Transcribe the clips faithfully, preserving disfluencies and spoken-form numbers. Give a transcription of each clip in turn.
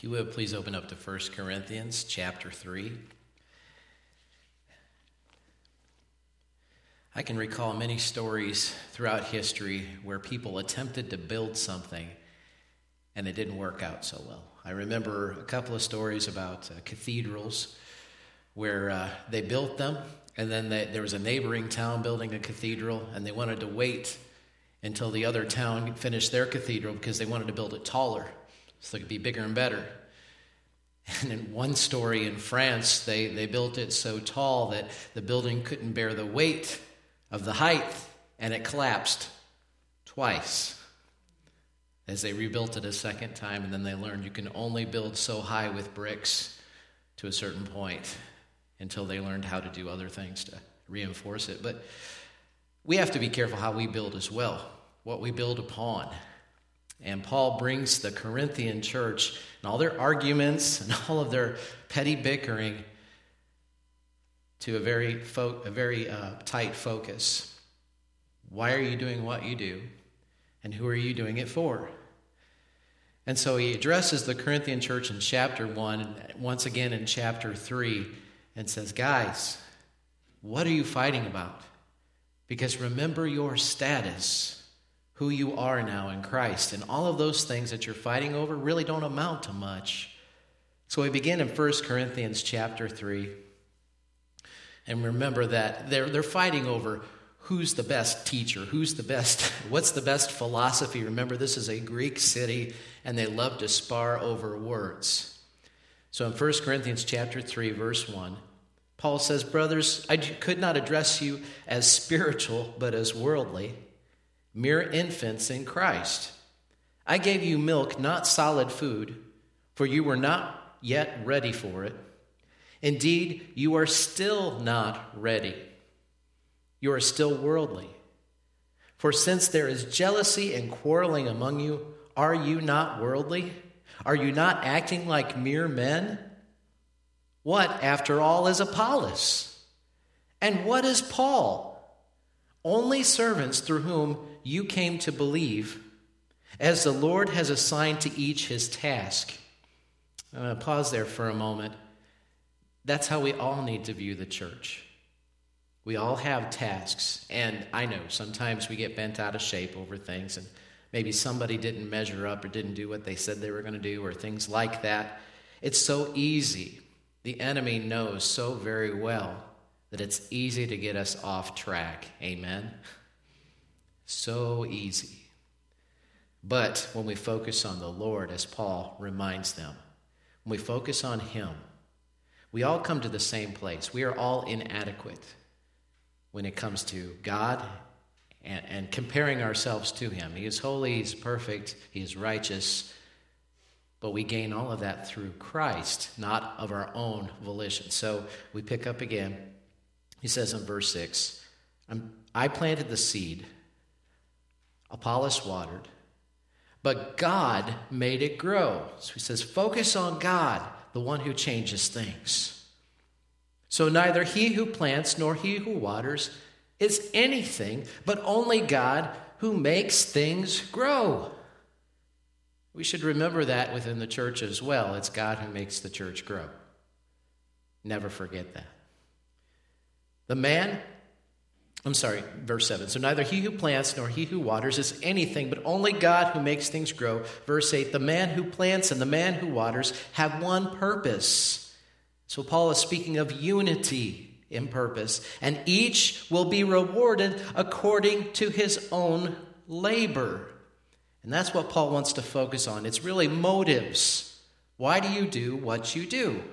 If you would, please open up to First Corinthians chapter three. I can recall many stories throughout history where people attempted to build something and it didn't work out so well. I remember a couple of stories about uh, cathedrals where uh, they built them, and then they, there was a neighboring town building a cathedral, and they wanted to wait until the other town finished their cathedral because they wanted to build it taller so it could be bigger and better. And in one story in France, they, they built it so tall that the building couldn't bear the weight of the height, and it collapsed twice as they rebuilt it a second time. And then they learned you can only build so high with bricks to a certain point until they learned how to do other things to reinforce it. But we have to be careful how we build as well, what we build upon. And Paul brings the Corinthian church and all their arguments and all of their petty bickering to a very fo- a very uh, tight focus. Why are you doing what you do? And who are you doing it for? And so he addresses the Corinthian church in chapter one, and once again in chapter three, and says, guys, what are you fighting about? Because remember your status, who you are now in Christ. And all of those things that you're fighting over really don't amount to much. So we begin in First Corinthians chapter three. And remember that they're, they're fighting over who's the best teacher, who's the best, what's the best philosophy. Remember, this is a Greek city, and they love to spar over words. So in First Corinthians chapter three, verse one, Paul says, brothers, I could not address you as spiritual, but as worldly, mere infants in Christ. I gave you milk, not solid food, for you were not yet ready for it. Indeed, you are still not ready. You are still worldly. For since there is jealousy and quarreling among you, are you not worldly? Are you not acting like mere men? What, after all, is Apollos? And what is Paul? Only servants through whom you came to believe, as the Lord has assigned to each his task. I'm going to pause there for a moment. That's how we all need to view the church. We all have tasks, and I know sometimes we get bent out of shape over things, and maybe somebody didn't measure up or didn't do what they said they were going to do, or things like that. It's so easy. The enemy knows so very well that it's easy to get us off track. Amen? So easy. But when we focus on the Lord, as Paul reminds them, when we focus on him, we all come to the same place. We are all inadequate when it comes to God and, and comparing ourselves to him. He is holy, he's perfect, he is righteous, but we gain all of that through Christ, not of our own volition. So we pick up again. He says in verse six, I planted the seed, Apollos watered, but God made it grow. So he says, focus on God, the one who changes things. So neither he who plants nor he who waters is anything, but only God who makes things grow. We should remember that within the church as well. It's God who makes the church grow. Never forget that. The man, I'm sorry, verse seven. So neither he who plants nor he who waters is anything, but only God who makes things grow. Verse eight, the man who plants and the man who waters have one purpose. So Paul is speaking of unity in purpose, and each will be rewarded according to his own labor. And that's what Paul wants to focus on. It's really motives. Why do you do what you do?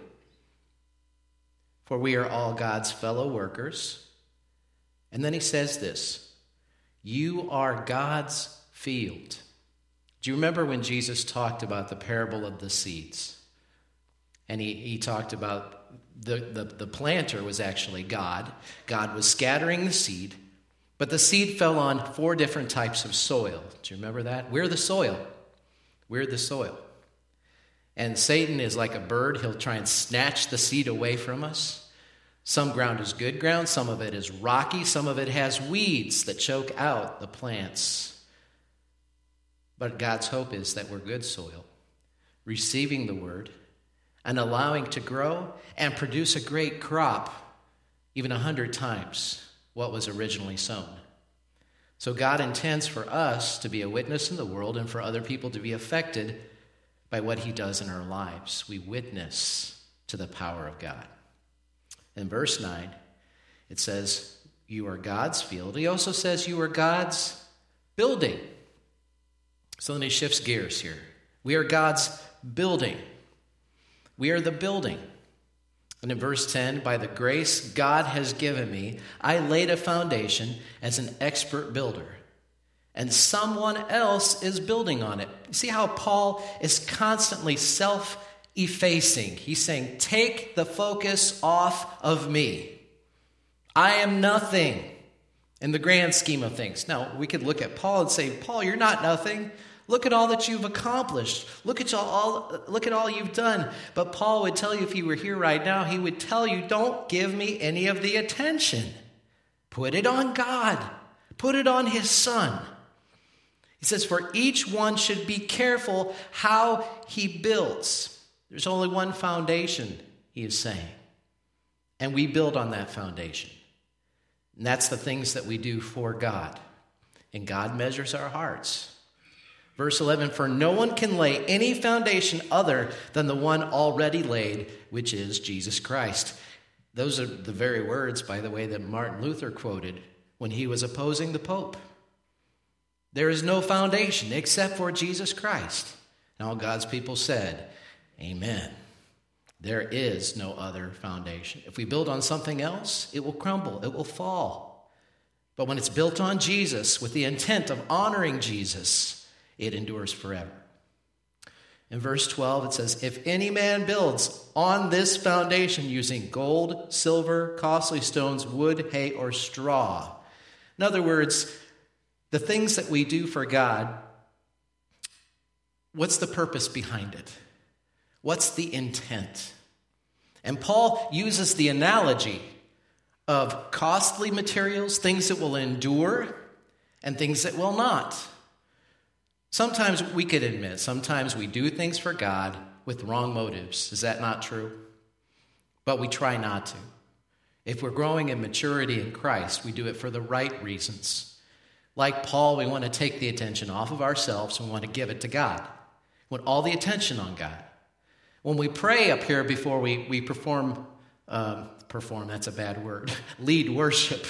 For we are all God's fellow workers. And then he says this, you are God's field. Do you remember when Jesus talked about the parable of the seeds? And he, he talked about the, the, the planter was actually God. God was scattering the seed, but the seed fell on four different types of soil. Do you remember that? We're the soil. We're the soil. And Satan is like a bird. He'll try and snatch the seed away from us. Some ground is good ground. Some of it is rocky. Some of it has weeds that choke out the plants. But God's hope is that we're good soil. receiving the word, and allowing to grow and produce a great crop, even a hundred times what was originally sown. So God intends for us to be a witness in the world and for other people to be affected by what he does in our lives. We witness to the power of God. In verse nine, it says, you are God's field. He also says you are God's building. So then he shifts gears here. We are God's building. We are the building. And in verse ten, by the grace God has given me, I laid a foundation as an expert builder, and someone else is building on it. See how Paul is constantly self-effacing. He's saying, take the focus off of me. I am nothing in the grand scheme of things. Now, we could look at Paul and say, Paul, you're not nothing. Look at all that you've accomplished. Look at all, look at all you've done. But Paul would tell you, if he were here right now, he would tell you, don't give me any of the attention. Put it on God. Put it on his Son. He says, for each one should be careful how he builds. There's only one foundation, he is saying. And we build on that foundation. And that's the things that we do for God. And God measures our hearts. Verse eleven, for no one can lay any foundation other than the one already laid, which is Jesus Christ. Those are the very words, by the way, that Martin Luther quoted when he was opposing the Pope. There is no foundation except for Jesus Christ. And all God's people said, amen. There is no other foundation. If we build on something else, it will crumble, it will fall. But when it's built on Jesus with the intent of honoring Jesus, it endures forever. In verse twelve, it says, if any man builds on this foundation using gold, silver, costly stones, wood, hay, or straw. In other words, the things that we do for God, what's the purpose behind it? What's the intent? And Paul uses the analogy of costly materials, things that will endure, and things that will not. Sometimes we could admit, sometimes we do things for God with wrong motives. Is that not true? But we try not to. If we're growing in maturity in Christ, we do it for the right reasons. Like Paul, we want to take the attention off of ourselves and we want to give it to God. We want all the attention on God. When we pray up here before we, we perform, um, perform, that's a bad word, lead worship,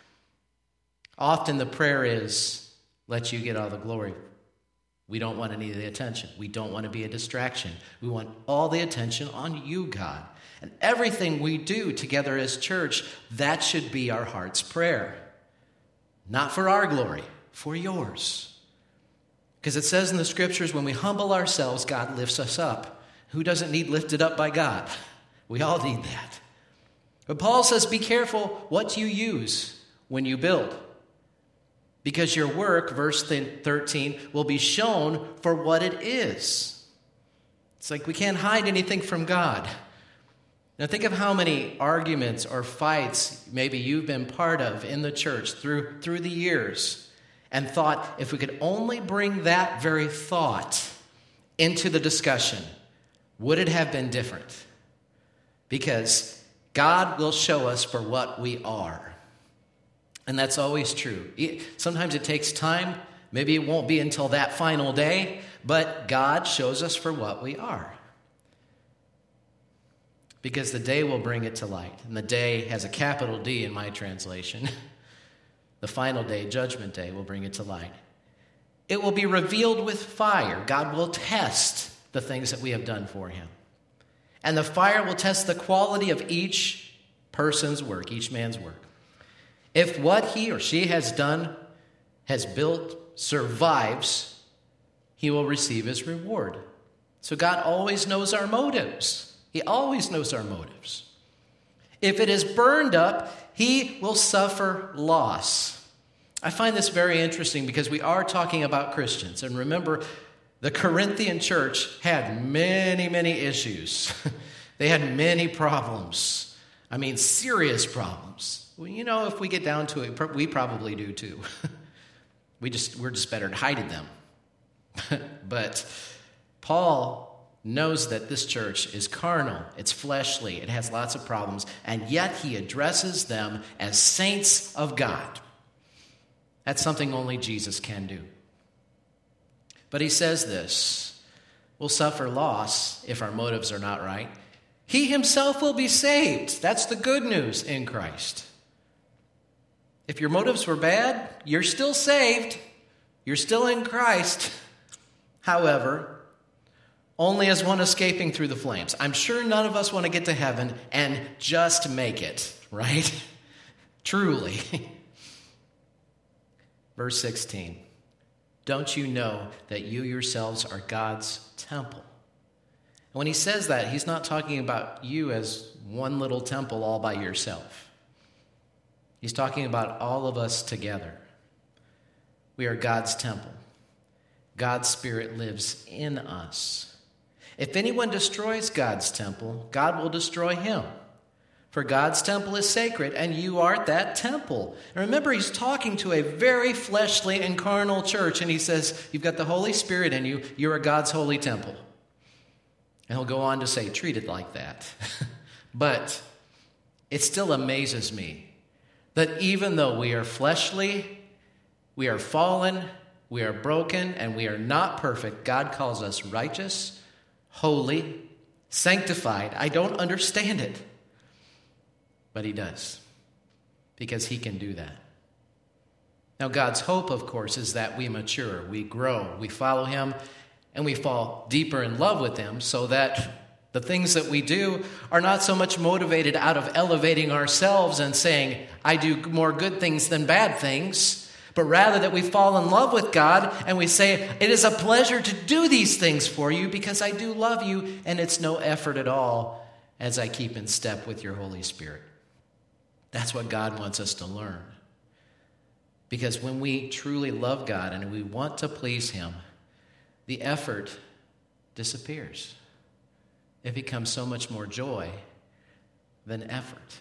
often the prayer is, let you get all the glory. We don't want any of the attention. We don't want to be a distraction. We want all the attention on you, God. And everything we do together as church, that should be our heart's prayer. Not for our glory, for yours. Because it says in the scriptures, when we humble ourselves, God lifts us up. Who doesn't need lifted up by God? We all need that. But Paul says, be careful what you use when you build. Because your work, verse thirteen, will be shown for what it is. It's like we can't hide anything from God. Now think of how many arguments or fights maybe you've been part of in the church through, through the years and thought, if we could only bring that very thought into the discussion, would it have been different? Because God will show us for what we are. And that's always true. Sometimes it takes time. Maybe it won't be until that final day, but God shows us for what we are. Because the day will bring it to light. And the day has a capital D in my translation. The final day, judgment day, will bring it to light. It will be revealed with fire. God will test the things that we have done for him. And the fire will test the quality of each person's work, each man's work. If what he or she has done, has built, survives, he will receive his reward. So God always knows our motives. He always knows our motives. If it is burned up, he will suffer loss. I find this very interesting because we are talking about Christians. And remember, the Corinthian church had many, many issues. They had many problems. I mean, serious problems. Well, you know, if we get down to it, we probably do too. we just, we're just better at hiding them. But Paul knows that this church is carnal, it's fleshly, it has lots of problems, and yet he addresses them as saints of God. That's something only Jesus can do. But he says this: we'll suffer loss if our motives are not right. He himself will be saved. That's the good news in Christ. If your motives were bad, you're still saved. You're still in Christ. However, only as one escaping through the flames. I'm sure none of us want to get to heaven and just make it, right? Truly. Verse sixteen. Don't you know that you yourselves are God's temple? And when he says that, he's not talking about you as one little temple all by yourself. He's talking about all of us together. We are God's temple. God's Spirit lives in us. If anyone destroys God's temple, God will destroy him. For God's temple is sacred, and you are that temple. And remember, he's talking to a very fleshly and carnal church, and he says, you've got the Holy Spirit in you. You are God's holy temple. And he'll go on to say, treat it like that. But it still amazes me that even though we are fleshly, we are fallen, we are broken, and we are not perfect, God calls us righteous, holy, sanctified. I don't understand it. But he does, because he can do that. Now, God's hope, of course, is that we mature, we grow, we follow him, and we fall deeper in love with him so that the things that we do are not so much motivated out of elevating ourselves and saying, I do more good things than bad things, but rather that we fall in love with God and we say, it is a pleasure to do these things for you because I do love you, and it's no effort at all as I keep in step with your Holy Spirit. That's what God wants us to learn. Because when we truly love God and we want to please him, the effort disappears. It becomes so much more joy than effort.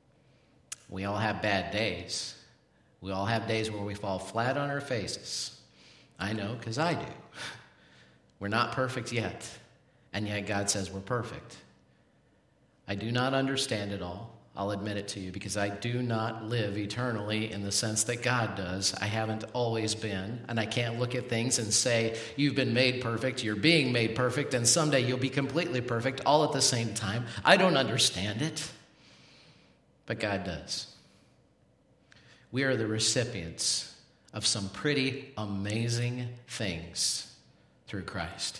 We all have bad days. We all have days where we fall flat on our faces. I know, because I do. We're not perfect yet, and yet God says we're perfect. I do not understand it all. I'll admit it to you, because I do not live eternally in the sense that God does. I haven't always been, and I can't look at things and say, you've been made perfect, you're being made perfect, and someday you'll be completely perfect all at the same time. I don't understand it, but God does. We are the recipients of some pretty amazing things through Christ.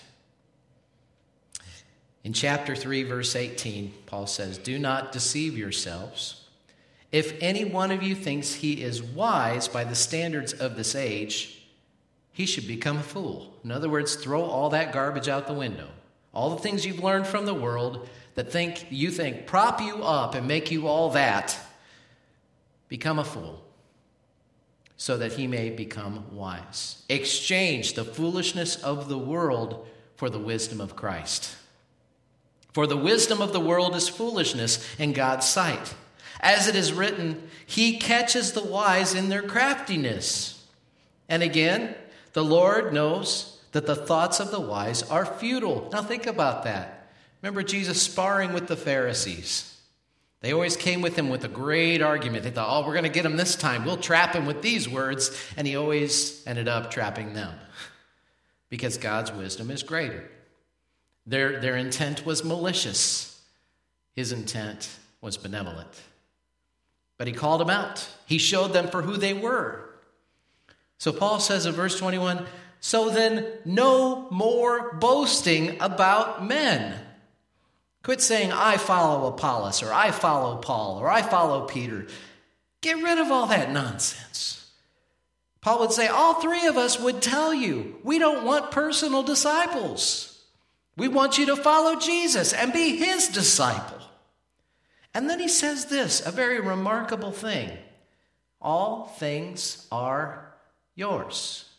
In chapter three, verse eighteen, Paul says, do not deceive yourselves. If any one of you thinks he is wise by the standards of this age, he should become a fool. In other words, throw all that garbage out the window. All the things you've learned from the world that think you think prop you up and make you all that, become a fool, so that he may become wise. Exchange the foolishness of the world for the wisdom of Christ. For the wisdom of the world is foolishness in God's sight. As it is written, he catches the wise in their craftiness. And again, the Lord knows that the thoughts of the wise are futile. Now think about that. Remember Jesus sparring with the Pharisees. They always came with him with a great argument. They thought, oh, we're going to get him this time. We'll trap him with these words. And he always ended up trapping them, because God's wisdom is greater. Their, their intent was malicious. His intent was benevolent. But he called them out. He showed them for who they were. So Paul says in verse twenty-one, so then no more boasting about men. Quit saying, I follow Apollos, or I follow Paul, or I follow Peter. Get rid of all that nonsense. Paul would say, all three of us would tell you, we don't want personal disciples. We want you to follow Jesus and be his disciple. And then he says this, a very remarkable thing. All things are yours.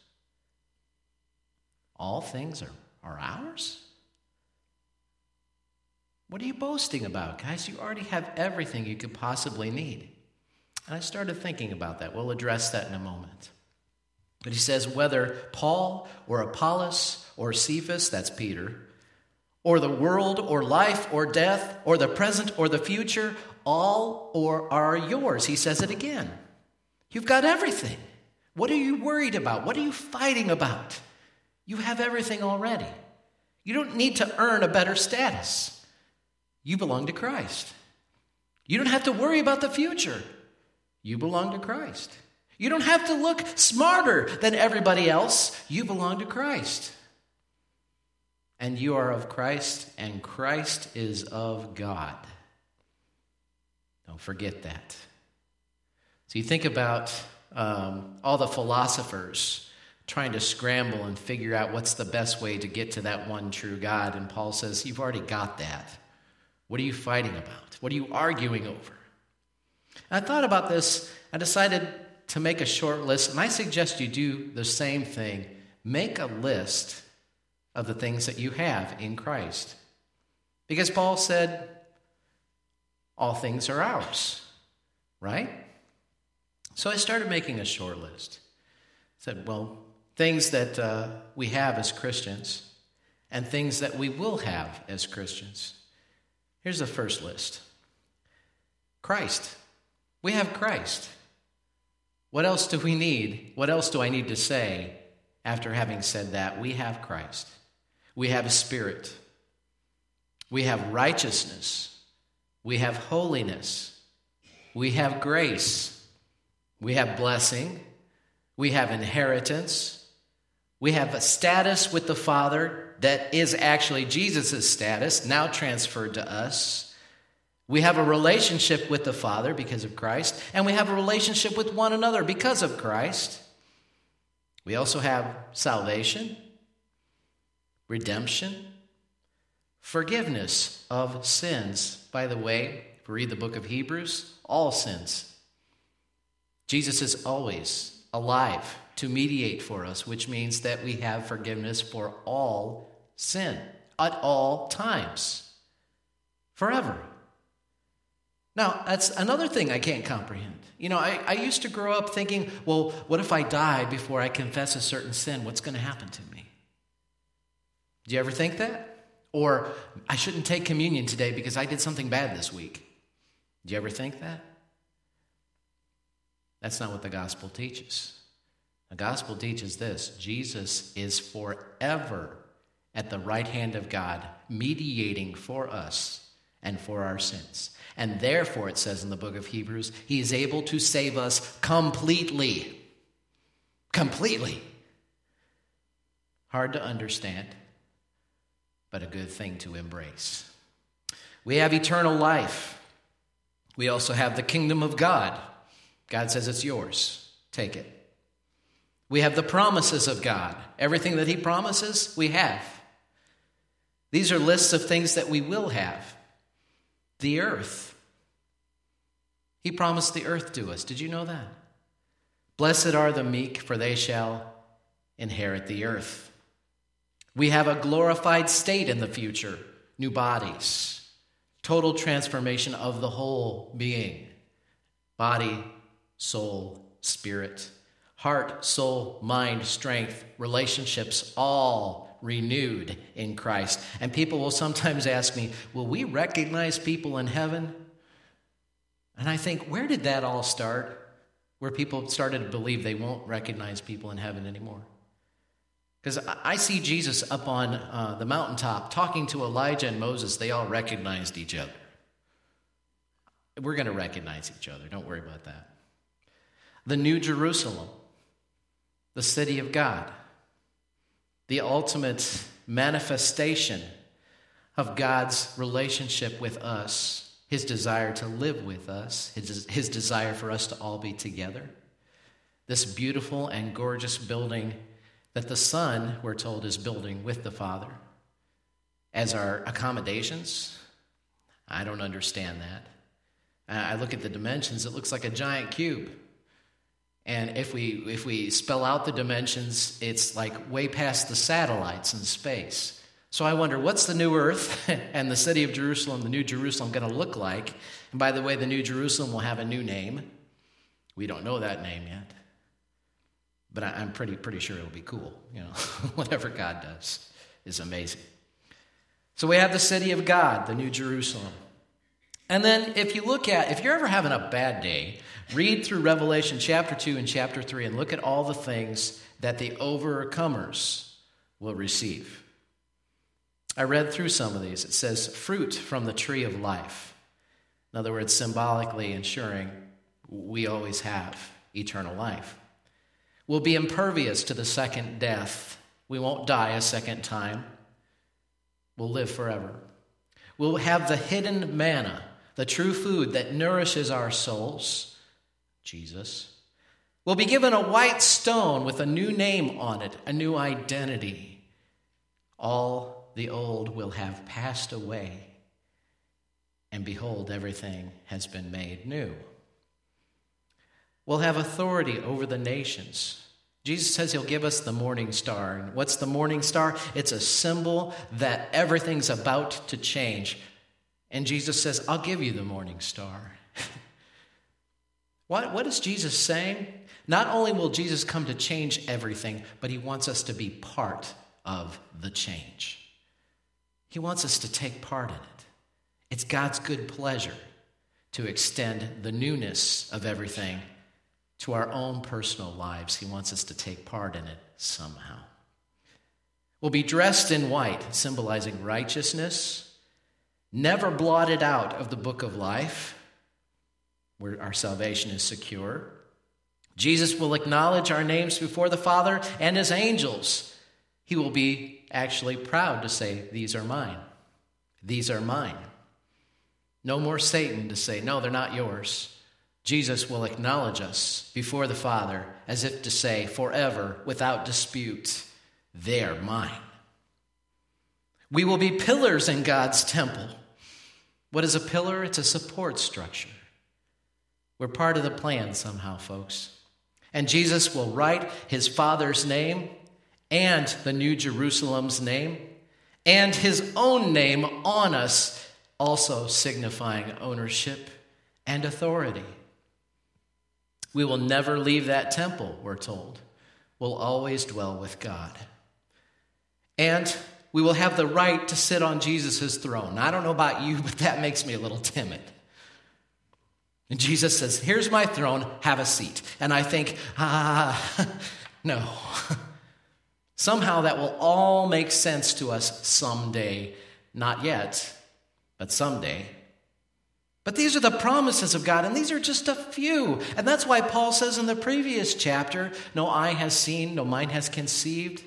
All things are, are ours? What are you boasting about, guys? You already have everything you could possibly need. And I started thinking about that. We'll address that in a moment. But he says, whether Paul or Apollos or Cephas, that's Peter, or the world, or life, or death, or the present, or the future, all or are yours. He says it again. You've got everything. What are you worried about? What are you fighting about? You have everything already. You don't need to earn a better status. You belong to Christ. You don't have to worry about the future. You belong to Christ. You don't have to look smarter than everybody else. You belong to Christ. And you are of Christ, and Christ is of God. Don't forget that. So you think about um, all the philosophers trying to scramble and figure out what's the best way to get to that one true God. And Paul says, you've already got that. What are you fighting about? What are you arguing over? And I thought about this. I decided to make a short list, and I suggest you do the same thing. Make a list of the things that you have in Christ. Because Paul said, all things are ours, right? So I started making a short list. I said, well, things that uh, we have as Christians and things that we will have as Christians. Here's the first list. Christ. We have Christ. What else do we need? What else do I need to say after having said that? We have Christ. We have a Spirit. We have righteousness. We have holiness. We have grace. We have blessing. We have inheritance. We have a status with the Father that is actually Jesus' status, now transferred to us. We have a relationship with the Father because of Christ, and we have a relationship with one another because of Christ. We also have salvation, redemption, forgiveness of sins. By the way, if we read the book of Hebrews, all sins. Jesus is always alive to mediate for us, which means that we have forgiveness for all sin at all times, forever. Now, that's another thing I can't comprehend. You know, I, I used to grow up thinking, well, what if I die before I confess a certain sin? What's going to happen to me? Do you ever think that? Or, I shouldn't take communion today because I did something bad this week. Do you ever think that? That's not what the gospel teaches. The gospel teaches this: Jesus is forever at the right hand of God, mediating for us and for our sins. And therefore, it says in the book of Hebrews, he is able to save us completely. Completely. Hard to understand, but a good thing to embrace. We have eternal life. We also have the kingdom of God. God says it's yours. Take it. We have the promises of God. Everything that he promises, we have. These are lists of things that we will have. The earth. He promised the earth to us. Did you know that? Blessed are the meek, for they shall inherit the earth. We have a glorified state in the future. New bodies. Total transformation of the whole being. Body, soul, spirit. Heart, soul, mind, strength, relationships, all renewed in Christ. And people will sometimes ask me, will we recognize people in heaven? And I think, where did that all start? Where people started to believe they won't recognize people in heaven anymore. Because I see Jesus up on uh, the mountaintop talking to Elijah and Moses. They all recognized each other. We're going to recognize each other. Don't worry about that. The New Jerusalem, the city of God, the ultimate manifestation of God's relationship with us, his desire to live with us, his, his desire for us to all be together. This beautiful and gorgeous building that the Son, we're told, is building with the Father as our accommodations. I don't understand that. I look at the dimensions, it looks like a giant cube. And if we if we spell out the dimensions, it's like way past the satellites in space. So I wonder, what's the new earth and the city of Jerusalem, the new Jerusalem, going to look like? And by the way, the new Jerusalem will have a new name. We don't know that name yet. But I'm pretty pretty sure it'll be cool. You know, whatever God does is amazing. So we have the city of God, the New Jerusalem. And then if you look at, if you're ever having a bad day, read through Revelation chapter two and chapter three and look at all the things that the overcomers will receive. I read through some of these. It says fruit from the tree of life. In other words, symbolically ensuring we always have eternal life. We'll be impervious to the second death. We won't die a second time. We'll live forever. We'll have the hidden manna, the true food that nourishes our souls, Jesus. We'll be given a white stone with a new name on it, a new identity. All the old will have passed away, and behold, everything has been made new. We'll have authority over the nations. Jesus says he'll give us the morning star. And what's the morning star? It's a symbol that everything's about to change. And Jesus says, I'll give you the morning star. What, what is Jesus saying? Not only will Jesus come to change everything, but he wants us to be part of the change. He wants us to take part in it. It's God's good pleasure to extend the newness of everything to our own personal lives. He wants us to take part in it somehow. We'll be dressed in white, symbolizing righteousness, never blotted out of the book of life, where our salvation is secure. Jesus will acknowledge our names before the Father and his angels. He will be actually proud to say, these are mine. These are mine. No more Satan to say, no, they're not yours. Jesus will acknowledge us before the Father as if to say, forever, without dispute, they're mine. We will be pillars in God's temple. What is a pillar? It's a support structure. We're part of the plan somehow, folks. And Jesus will write his Father's name and the New Jerusalem's name and his own name on us, also signifying ownership and authority. We will never leave that temple, we're told. We'll always dwell with God. And we will have the right to sit on Jesus' throne. I don't know about you, but that makes me a little timid. And Jesus says, here's my throne, have a seat. And I think, ah, no. Somehow that will all make sense to us someday. Not yet, but someday. But these are the promises of God, and these are just a few. And that's why Paul says in the previous chapter, no eye has seen, no mind has conceived.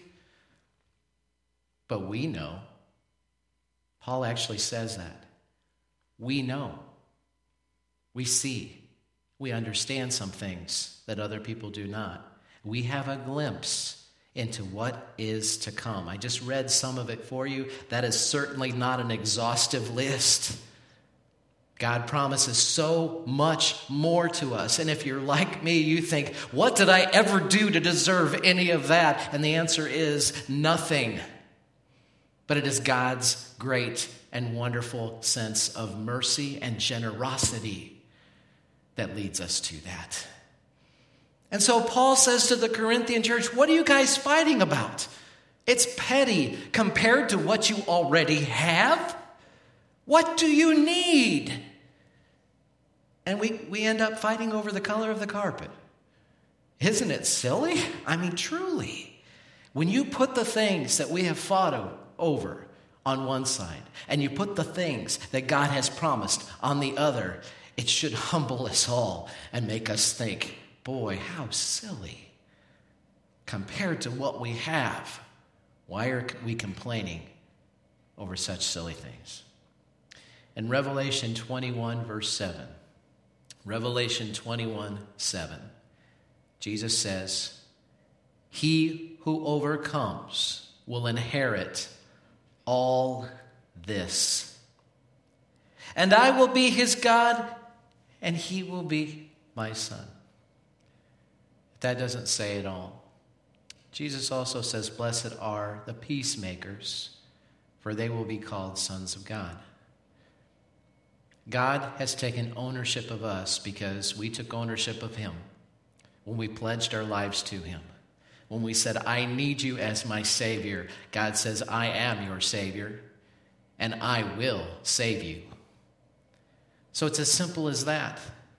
But we know. Paul actually says that. We know. We see. We understand some things that other people do not. We have a glimpse into what is to come. I just read some of it for you. That is certainly not an exhaustive list. God promises so much more to us. And if you're like me, you think, what did I ever do to deserve any of that? And the answer is nothing. But it is God's great and wonderful sense of mercy and generosity that leads us to that. And so Paul says to the Corinthian church, what are you guys fighting about? It's petty compared to what you already have. What do you need? And we, we end up fighting over the color of the carpet. Isn't it silly? I mean, truly. When you put the things that we have fought over on one side, and you put the things that God has promised on the other, it should humble us all and make us think, boy, how silly. Compared to what we have, why are we complaining over such silly things? In Revelation twenty-one, verse seven, Revelation twenty-one, seven, Jesus says, he who overcomes will inherit all this. And I will be his God, and he will be my son. That doesn't say it all. Jesus also says, blessed are the peacemakers, for they will be called sons of God. God has taken ownership of us because we took ownership of him when we pledged our lives to him. When we said, I need you as my Savior, God says, I am your Savior. and I will save you. So it's as simple as that.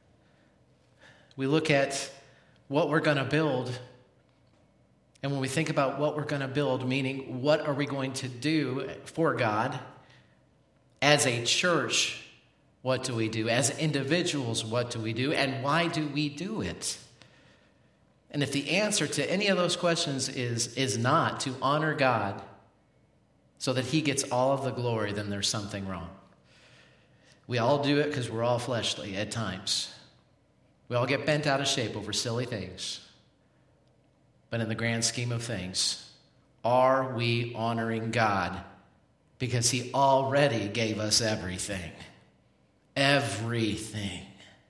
We look at what we're going to build, and when we think about what we're going to build, meaning what are we going to do for God, as a church, what do we do? As individuals, what do we do? And why do we do it? And if the answer to any of those questions is, is not to honor God so that he gets all of the glory, then there's something wrong. We all do it because we're all fleshly at times. We all get bent out of shape over silly things. But in the grand scheme of things, are we honoring God? Because he already gave us everything. Everything.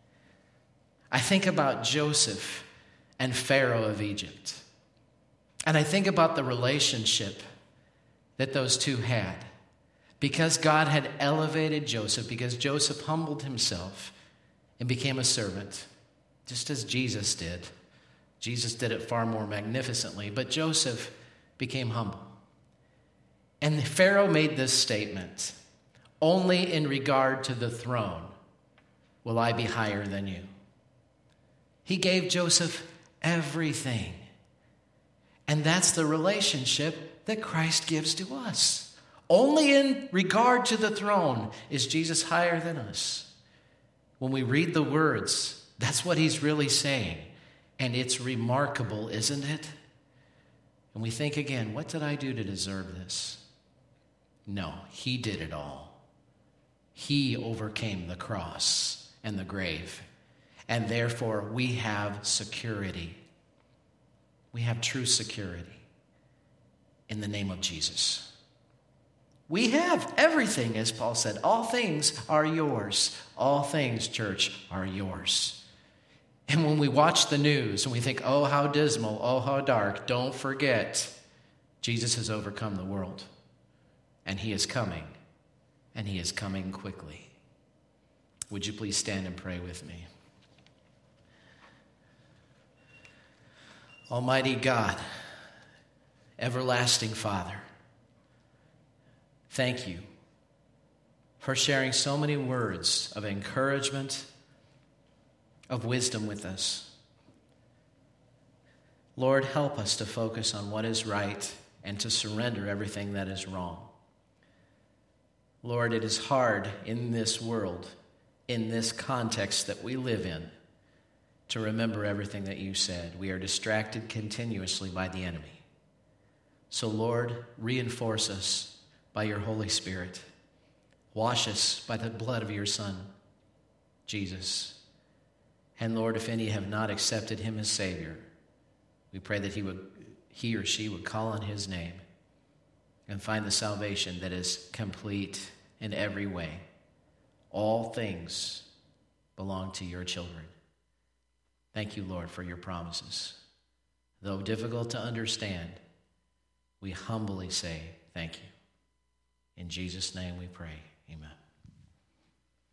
I think about Joseph and Pharaoh of Egypt. And I think about the relationship that those two had. Because God had elevated Joseph, because Joseph humbled himself and became a servant, just as Jesus did. Jesus did it far more magnificently, but Joseph became humble. And Pharaoh made this statement, only in regard to the throne will I be higher than you. He gave Joseph everything. And that's the relationship that Christ gives to us. Only in regard to the throne is Jesus higher than us. When we read the words, that's what he's really saying. And it's remarkable, isn't it? And we think again, what did I do to deserve this? No, he did it all. He overcame the cross and the grave. And therefore, we have security. We have true security in the name of Jesus. We have everything, as Paul said. All things are yours. All things, church, are yours. And when we watch the news and we think, oh, how dismal, oh, how dark, don't forget, Jesus has overcome the world. And he is coming. And he is coming quickly. Would you please stand and pray with me? Almighty God, everlasting Father, thank you for sharing so many words of encouragement, of wisdom with us. Lord, help us to focus on what is right and to surrender everything that is wrong. Lord, it is hard in this world, in this context that we live in, to remember everything that you said. We are distracted continuously by the enemy. So, Lord, reinforce us by your Holy Spirit. Wash us by the blood of your Son, Jesus. And Lord, if any have not accepted him as Savior, we pray that he would, he or she would call on his name and find the salvation that is complete in every way. All things belong to your children. Thank you, Lord, for your promises. Though difficult to understand, we humbly say thank you. In Jesus' name we pray. Amen.